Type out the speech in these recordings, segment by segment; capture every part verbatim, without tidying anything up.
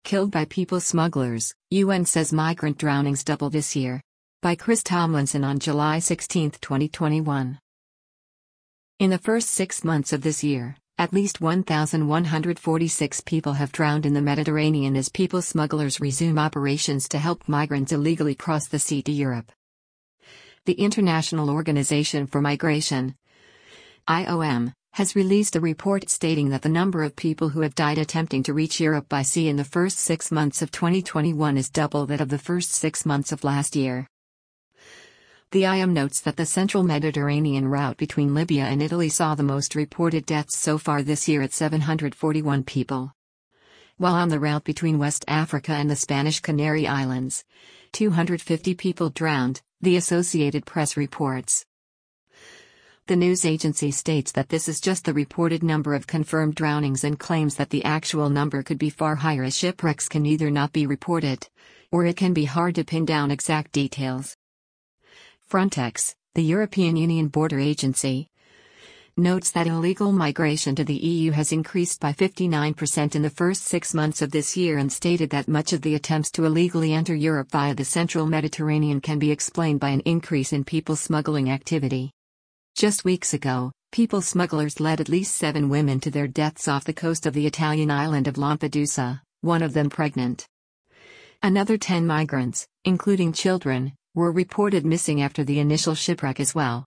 Killed by people smugglers, U N says migrant drownings double this year. By Chris Tomlinson on July sixteenth, twenty twenty-one. In the first six months of this year, at least one thousand one hundred forty-six people have drowned in the Mediterranean as people smugglers resume operations to help migrants illegally cross the sea to Europe. The International Organization for Migration, I O M, has released a report stating that the number of people who have died attempting to reach Europe by sea in the first six months of twenty twenty-one is double that of the first six months of last year. The I O M notes that the central Mediterranean route between Libya and Italy saw the most reported deaths so far this year at seven hundred forty-one people. While on the route between West Africa and the Spanish Canary Islands, two hundred fifty people drowned, the Associated Press reports. The news agency states that this is just the reported number of confirmed drownings and claims that the actual number could be far higher as shipwrecks can either not be reported, or it can be hard to pin down exact details. Frontex, the European Union border agency, notes that illegal migration to the E U has increased by fifty-nine percent in the first six months of this year and stated that much of the attempts to illegally enter Europe via the central Mediterranean can be explained by an increase in people smuggling activity. Just weeks ago, people smugglers led at least seven women to their deaths off the coast of the Italian island of Lampedusa, one of them pregnant. Another ten migrants, including children, were reported missing after the initial shipwreck as well.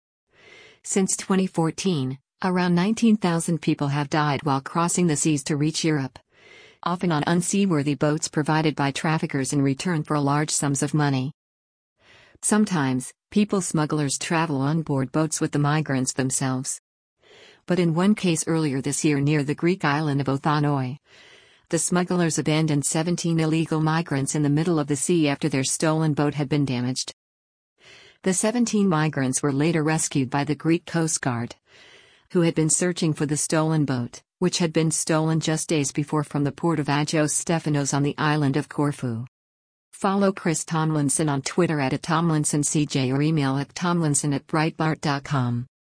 Since twenty fourteen, around nineteen thousand people have died while crossing the seas to reach Europe, often on unseaworthy boats provided by traffickers in return for large sums of money. Sometimes, people smugglers travel on board boats with the migrants themselves. But in one case earlier this year near the Greek island of Othanoi, the smugglers abandoned seventeen illegal migrants in the middle of the sea after their stolen boat had been damaged. The seventeen migrants were later rescued by the Greek Coast Guard, who had been searching for the stolen boat, which had been stolen just days before from the port of Agios Stefanos on the island of Corfu. Follow Chris Tomlinson on Twitter at, at TomlinsonCJ or email at tomlinson at breitbart dot com.